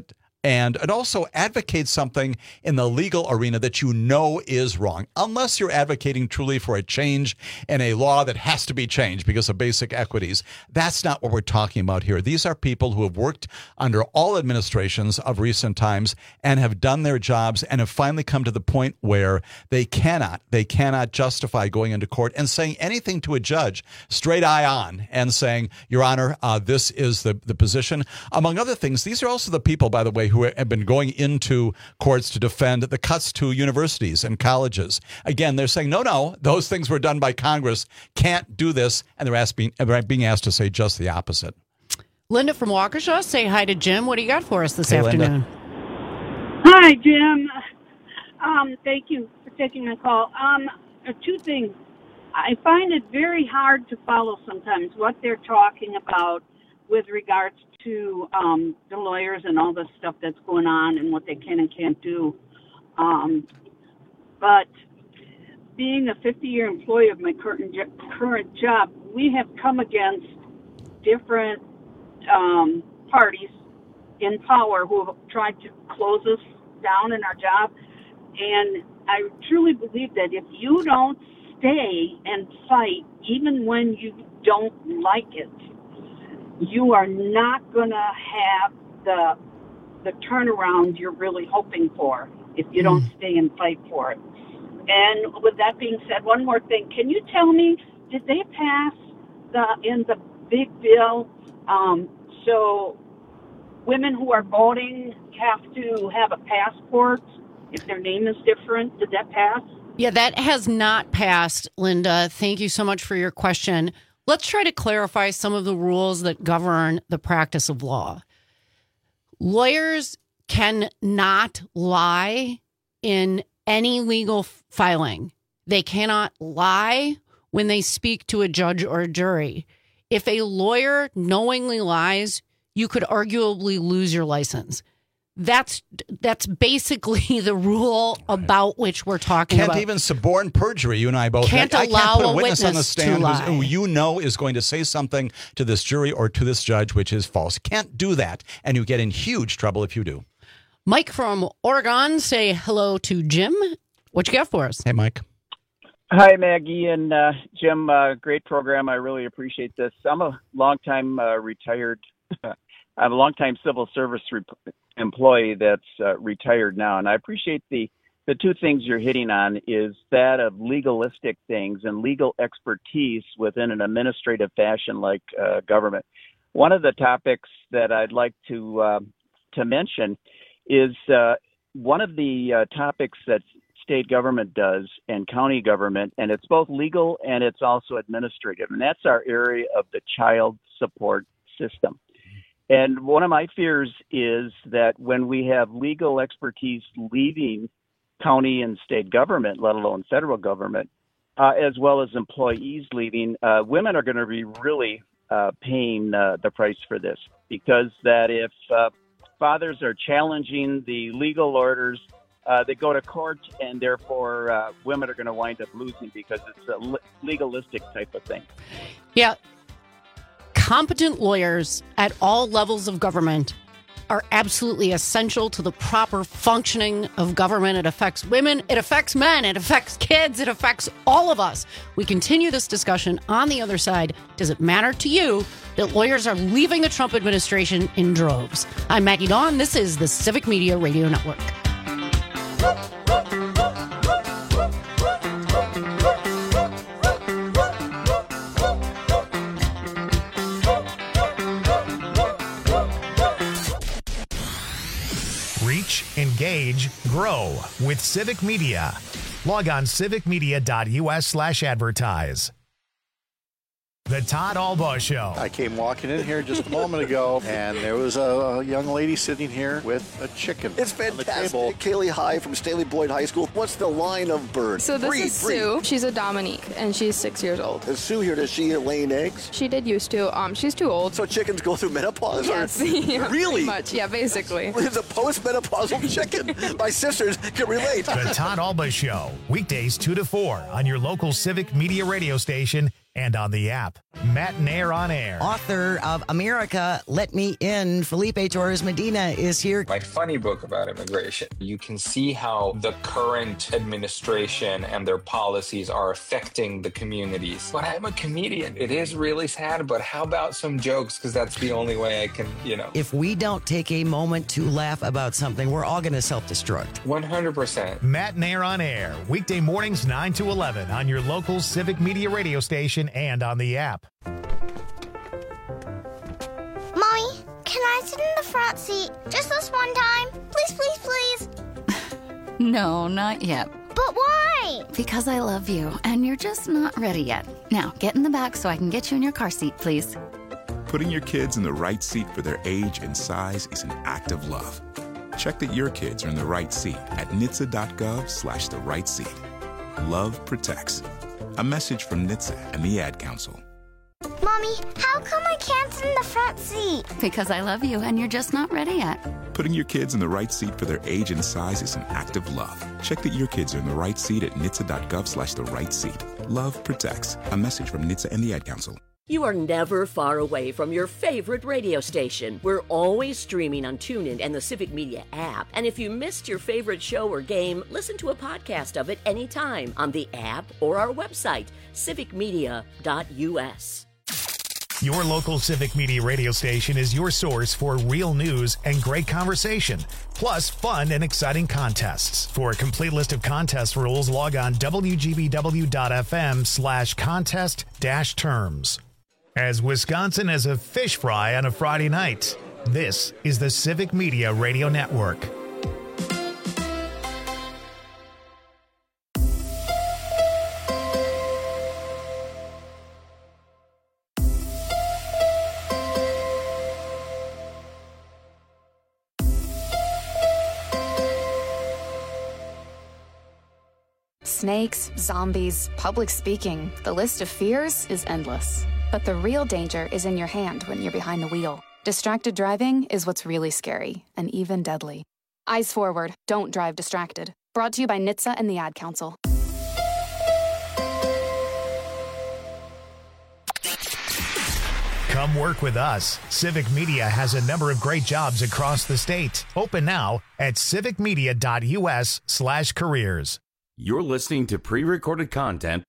and, and also advocate something in the legal arena that you know is wrong, unless you're advocating truly for a change in a law that has to be changed because of basic equities. That's not what we're talking about here. These are people who have worked under all administrations of recent times and have done their jobs and have finally come to the point where they cannot, they cannot justify going into court and saying anything to a judge straight eye on and saying, Your Honor, uh, this is the, the position. Among other things, these are also the people, by the way, who have been going into courts to defend the cuts to universities and colleges. Again, they're saying, no, no, those things were done by Congress, can't do this, and they're asking, being asked to say just the opposite. Linda from Waukesha, say hi to Jim. What do you got for us this hey, afternoon? Linda. Hi, Jim. Um, thank you for taking my call. Um, two things. I find it very hard to follow sometimes what they're talking about with regards to um, the lawyers and all the stuff that's going on and what they can and can't do. Um, but being a fifty-year employee of my current current job, we have come against different um, parties in power who have tried to close us down in our job. And I truly believe that if you don't stay and fight, even when you don't like it, you are not going to have the the turnaround you're really hoping for if you don't stay and fight for it. And with that being said, one more thing. Can you tell me, did they pass the in the big bill um, so women who are voting have to have a passport if their name is different? Did that pass? Yeah, that has not passed, Linda. Thank you so much for your question. Let's try to clarify some of the rules that govern the practice of law. Lawyers cannot lie in any legal filing. They cannot lie when they speak to a judge or a jury. If a lawyer knowingly lies, you could arguably lose your license. That's that's basically the rule about which we're talking can't about. Can't even suborn perjury. You and I both. Can't I, allow I can't put a a witness, witness on the stand to who you know is going to say something to this jury or to this judge which is false. Can't do that, and you get in huge trouble if you do. Mike from Oregon, say hello to Jim. What you got for us? Hey, Mike. Hi, Maggie and uh, Jim. Uh, great program. I really appreciate this. I'm a longtime uh, retired. I'm a longtime civil service re- employee that's uh, retired now, and I appreciate the the two things you're hitting on is that of legalistic things and legal expertise within an administrative fashion like uh, government. One of the topics that I'd like to uh, to mention is uh, one of the uh, topics that state government does and county government, and it's both legal and it's also administrative, and that's our area of the child support system. And one of my fears is that when we have legal expertise leaving county and state government, let alone federal government, uh, as well as employees leaving, uh, women are going to be really uh, paying uh, the price for this, because that if uh, fathers are challenging the legal orders, uh, they go to court, and therefore uh, women are going to wind up losing because it's a le- legalistic type of thing. Yeah. Competent lawyers at all levels of government are absolutely essential to the proper functioning of government. It affects women, it affects men, it affects kids, it affects all of us. We continue this discussion on the other side. Does it matter to you that lawyers are leaving the Trump administration in droves? I'm Maggie Dawn. This is the Civic Media Radio Network. Reach, engage, grow with Civic Media. Log on civicmedia.us slash advertise. The Todd Albaugh Show. I came walking in here just a moment ago, and there was a young lady sitting here with a chicken. It's fantastic. Kaylee High from Staley Boyd High School. What's the line of bird? So this breathe, is breathe. Sue. She's a Dominique, and she's six years old. Is Sue here? Does she lay eggs? She did used to. Um, she's too old. So chickens go through menopause? Yes. Or? Yeah, really? Pretty much. Yeah, basically. It's a post-menopausal chicken. My sisters can relate. The Todd Albaugh Show. Weekdays two to four on your local Civic Media radio station and on the app. Matt Nair on air. Author of America, Let Me In, Felipe Torres Medina is here. My funny book about immigration. You can see how the current administration and their policies are affecting the communities. But I'm a comedian. It is really sad, but how about some jokes? Because that's the only way I can, you know. If we don't take a moment to laugh about something, we're all going to self-destruct. one hundred percent. Matt Nair on air, weekday mornings nine to eleven on your local Civic Media radio station and on the app. Mommy, can I sit in the front seat just this one time? Please, please, please. No, not yet. But why? Because I love you, and you're just not ready yet. Now, get in the back so I can get you in your car seat, please. Putting your kids in the right seat for their age and size is an act of love. Check that your kids are in the right seat at N H T S A dot gov slash the right seat. Love protects. A message from N H T S A and the Ad Council. Mommy, how come I can't sit in the front seat? Because I love you, and you're just not ready yet. Putting your kids in the right seat for their age and size is an act of love. Check that your kids are in the right seat at N H T S A dot gov slash the right seat. Love protects. A message from N H T S A and the Ad Council. You are never far away from your favorite radio station. We're always streaming on TuneIn and the Civic Media app. And if you missed your favorite show or game, listen to a podcast of it anytime on the app or our website, civic media dot u s. Your local Civic Media radio station is your source for real news and great conversation, plus fun and exciting contests. For a complete list of contest rules, log on w g b w dot f m slash contest dash terms. As Wisconsin has a fish fry on a Friday night, this is the Civic Media Radio Network. Snakes, zombies, public speaking. The list of fears is endless. But the real danger is in your hand when you're behind the wheel. Distracted driving is what's really scary and even deadly. Eyes forward, don't drive distracted. Brought to you by N H T S A and the Ad Council. Come work with us. Civic Media has a number of great jobs across the state. Open now at civic media dot u s slash careers. You're listening to pre-recorded content.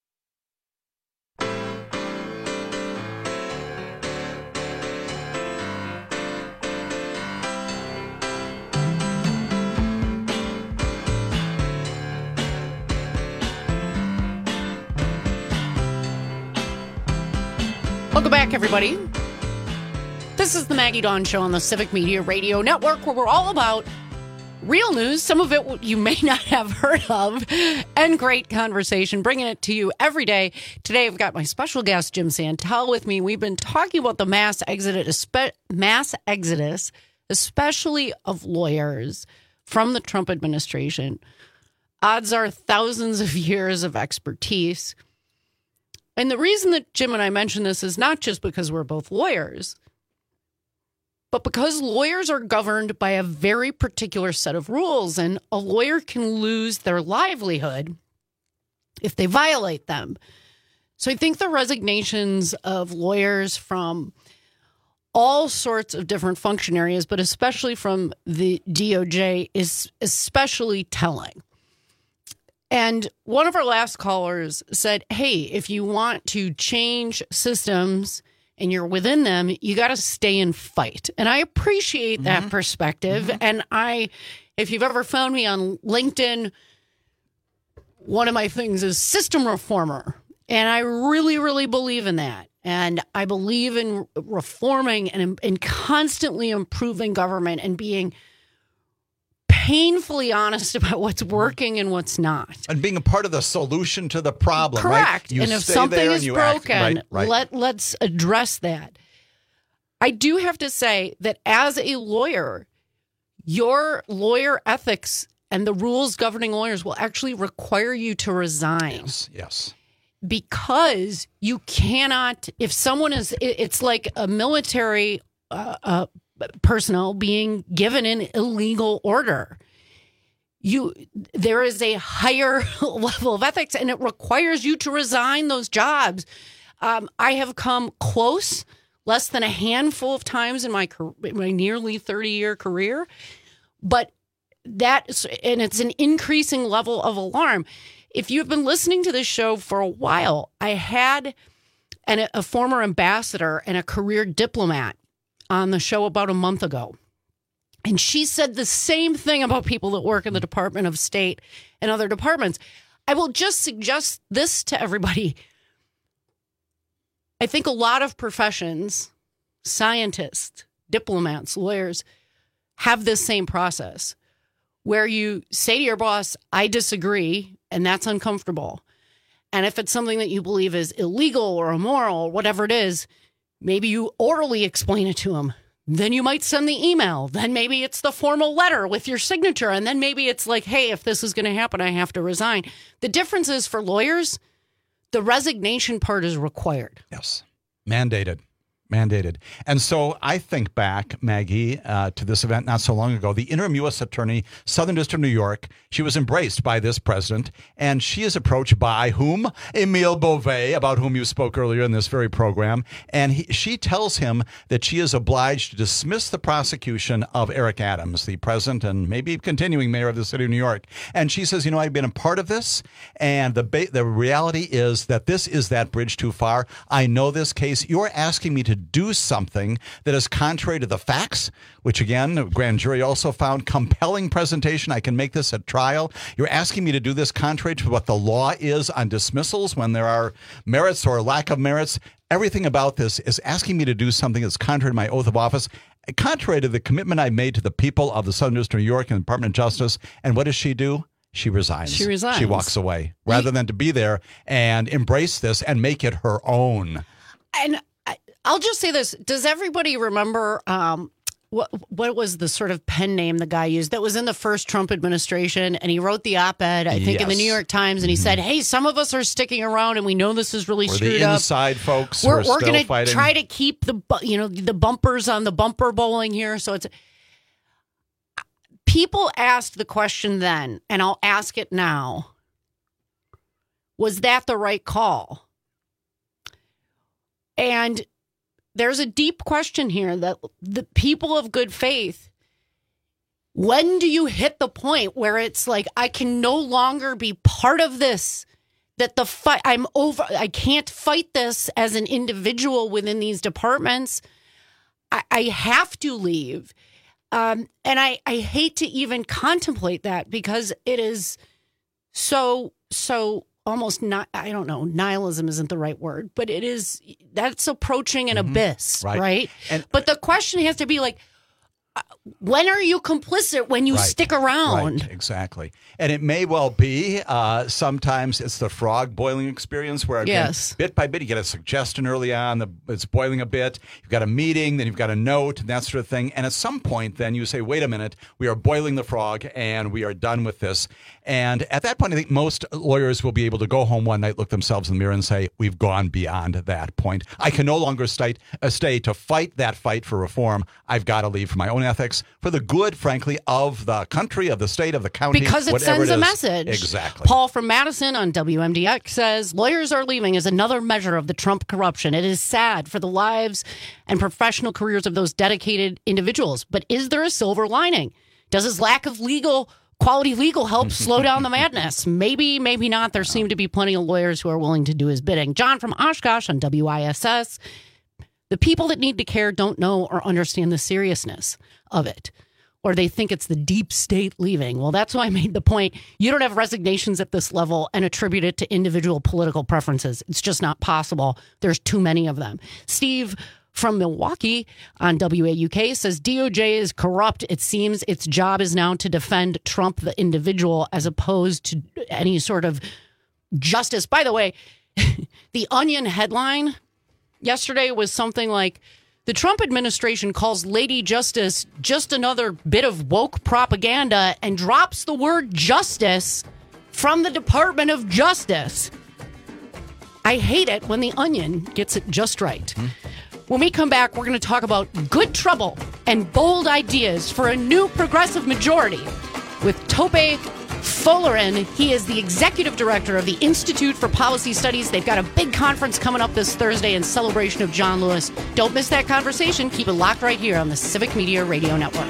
Welcome back, everybody. This is the Maggie Dawn Show on the Civic Media Radio Network, where we're all about real news, some of it you may not have heard of, and great conversation, bringing it to you every day. Today, I've got my special guest, Jim Santel, with me. We've been talking about the mass exodus, mass exodus, especially of lawyers from the Trump administration. Odds are thousands of years of expertise. And the reason that Jim and I mention this is not just because we're both lawyers, but because lawyers are governed by a very particular set of rules, and a lawyer can lose their livelihood if they violate them. So I think the resignations of lawyers from all sorts of different function areas, but especially from the D O J, is especially telling. And one of our last callers said, hey, if you want to change systems and you're within them, you got to stay and fight. And I appreciate mm-hmm. that perspective. Mm-hmm. And I, if you've ever found me on LinkedIn, one of my things is system reformer. And I really, really believe in that. And I believe in reforming and in constantly improving government and being painfully honest about what's working and what's not. And being a part of the solution to the problem. Correct. Right? You and if stay something there is and you broken, act, right, right. Let, let's address that. I do have to say that as a lawyer, your lawyer ethics and the rules governing lawyers will actually require you to resign. Yes, yes. Because you cannot, if someone is, it's like a military uh, uh, personnel being given an illegal order. You, there is a higher level of ethics, and it requires you to resign those jobs. Um, I have come close less than a handful of times in my my nearly thirty-year career, but that and it's an increasing level of alarm. If you've been listening to this show for a while, I had an, a former ambassador and a career diplomat on the show about a month ago. And she said the same thing about people that work in the Department of State and other departments. I will just suggest this to everybody. I think a lot of professions, scientists, diplomats, lawyers, have this same process where you say to your boss, I disagree, and that's uncomfortable. And if it's something that you believe is illegal or immoral, whatever it is, maybe you orally explain it to them. Then you might send the email. Then maybe it's the formal letter with your signature. And then maybe it's like, hey, if this is going to happen, I have to resign. The difference is for lawyers, the resignation part is required. Yes. Mandated. Mandated. And so I think back, Maggie, uh, to this event not so long ago. The interim U S attorney, Southern District of New York, she was embraced by this president, and she is approached by whom? Emile Beauvais, about whom you spoke earlier in this very program. And he, she tells him that she is obliged to dismiss the prosecution of Eric Adams, the present and maybe continuing mayor of the city of New York. And she says, you know, I've been a part of this, and the ba- the reality is that this is that bridge too far. I know this case. You're asking me to do something that is contrary to the facts, which again, the grand jury also found compelling presentation. I can make this at trial. You're asking me to do this contrary to what the law is on dismissals when there are merits or lack of merits. Everything about this is asking me to do something that's contrary to my oath of office, contrary to the commitment I made to the people of the Southern District of New York and the Department of Justice. And what does she do? She resigns. She resigns. She walks away rather than to be there and embrace this and make it her own. And I'll just say this. Does everybody remember um, what what was the sort of pen name the guy used that was in the first Trump administration? And he wrote the op-ed, I think, yes. in the New York Times. And he mm-hmm. said, hey, some of us are sticking around and we know this is really we're screwed the up. Inside folks we're we're going to try to keep the, you know, the bumpers on the bumper bowling here. So it's people asked the question then, and I'll ask it now. Was that the right call? And there's a deep question here that the people of good faith, when do you hit the point where it's like, I can no longer be part of this, that the fight, I'm over, I can't fight this as an individual within these departments. I, I have to leave. Um, and I, I hate to even contemplate that because it is so, so almost not, I don't know, nihilism isn't the right word, but it is, that's approaching an mm-hmm. abyss, right? right? And, but the question has to be like, uh, when are you complicit when you right, stick around? Right, exactly. And it may well be, uh, sometimes it's the frog boiling experience where again, yes. bit by bit you get a suggestion early on, the, it's boiling a bit, you've got a meeting, then you've got a note, and that sort of thing. And at some point then you say, wait a minute, we are boiling the frog and we are done with this. And at that point, I think most lawyers will be able to go home one night, look themselves in the mirror and say, we've gone beyond that point. I can no longer stay, uh, stay to fight that fight for reform. I've got to leave for my own ethics, for the good, frankly, of the country, of the state, of the county. Because it sends it a message. Exactly. Paul from Madison on W M D X says, lawyers are leaving is another measure of the Trump corruption. It is sad for the lives and professional careers of those dedicated individuals. But is there a silver lining? Does his lack of legal quality legal help slow down the madness? Maybe, maybe not. There seem to be plenty of lawyers who are willing to do his bidding. John from Oshkosh on W I S S. The people that need to care don't know or understand the seriousness of it, or they think it's the deep state leaving. Well, that's why I made the point. You don't have resignations at this level and attribute it to individual political preferences. It's just not possible. There's too many of them. Steve from Milwaukee on W A U K says D O J is corrupt. It seems its job is now to defend Trump, the individual, as opposed to any sort of justice. By the way, the Onion headline yesterday was something like, the Trump administration calls Lady Justice just another bit of woke propaganda and drops the word justice from the Department of Justice. I hate it when the Onion gets it just right. Mm-hmm. When we come back, we're going to talk about good trouble and bold ideas for a new progressive majority with Tope Fullerin. He is the executive director of the Institute for Policy Studies. They've got a big conference coming up this Thursday in celebration of John Lewis. Don't miss that conversation. Keep it locked right here on the Civic Media Radio Network.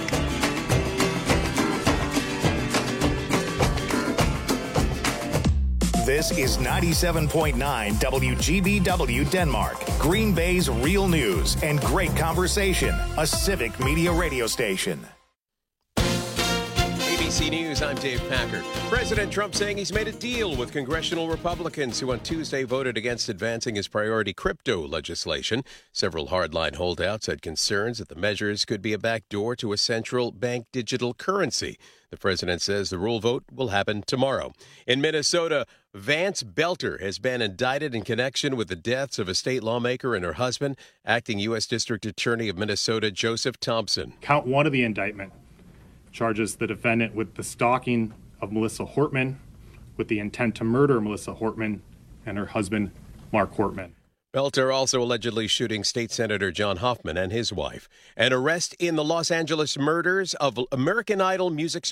This is ninety-seven point nine W G B W Denmark, Green Bay's real news and great conversation, a Civic Media radio station. A B C News, I'm Dave Packer. President Trump saying he's made a deal with congressional Republicans who on Tuesday voted against advancing his priority crypto legislation. Several hardline holdouts had concerns that the measures could be a backdoor to a central bank digital currency. The president says the rule vote will happen tomorrow. In Minnesota, Vance Belter has been indicted in connection with the deaths of a state lawmaker and her husband. Acting U S District Attorney of Minnesota, Joseph Thompson. Count one of the indictment charges the defendant with the stalking of Melissa Hortman, with the intent to murder Melissa Hortman and her husband, Mark Hortman. Belter also allegedly shooting State Senator John Hoffman and his wife. An arrest in the Los Angeles murders of American Idol music